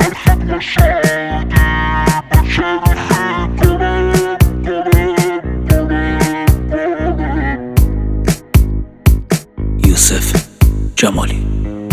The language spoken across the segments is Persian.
یوسف جمالی.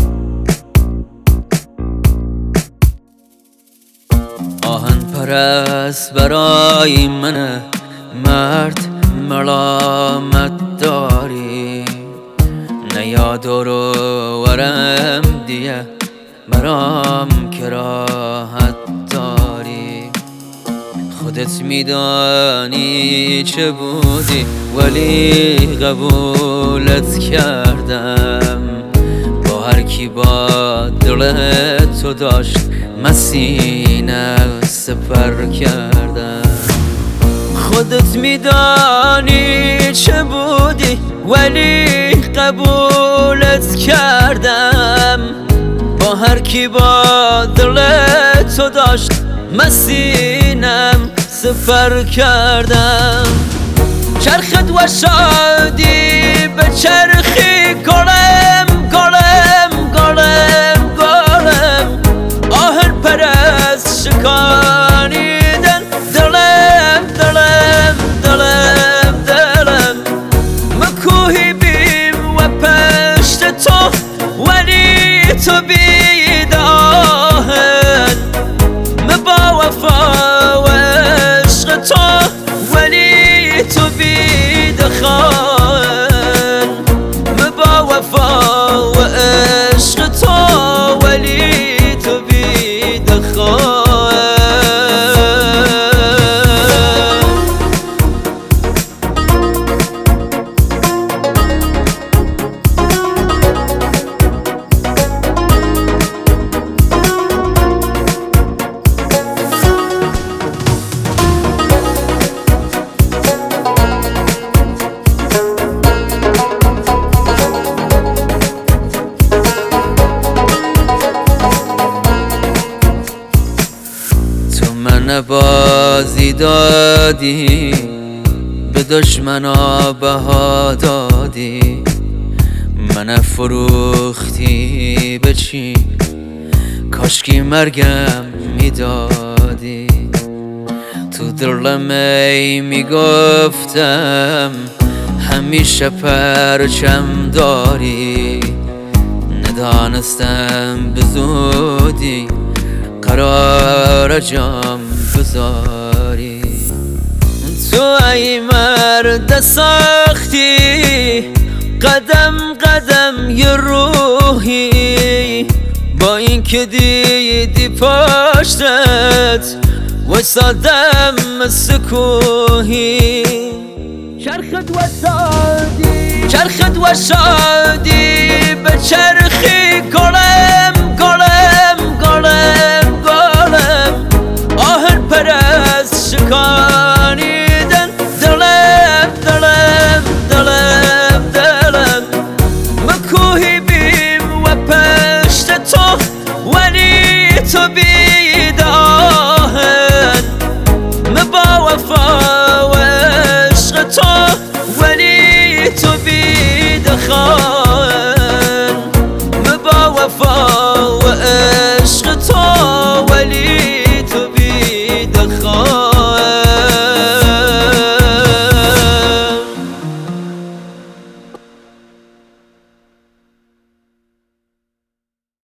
آهن پرست برای من مرد ملامت داری، نیا دور و ورم دیگه برام کراهت داری. خودت میدانی چه بودی ولی قبولت کردم، با هر کی با دلت تو داشت مسینه سپر کردم. خودت میدانی چه بودی ولی قبولت کردم، با هر کی با دلت تو داشت مسینم سفر کردم. چرخت و شادی به چرخی گلم گلم گلم گلم، آهن پرست شکانیدن دلم دلم دلم دلم. مکوهی بیم و پشت تو ولی تو بید آهن، با وفا و عشق تو ولی تو بید خان، با وفا و عشق تو ولی تو بید خان. من بازی دادی به دشمنا بها دادی، من فروختی به چی کاشکی مرگم میدادی. تو دلم ای میگفتم همیشه پرچم داری، ندانستم به زودی قرار جام بذاری. تو ای مرد ساختی قدم قدم یه روحی، با این که دیدی پشتت وایسادم سکوهی. چرخت و شادی به چرخی گلم گلم گلم گلم، آهن پرست شکانیدن دلم دلم دلم دلم. مکوهی بیم و پشت تو ولی تو بیم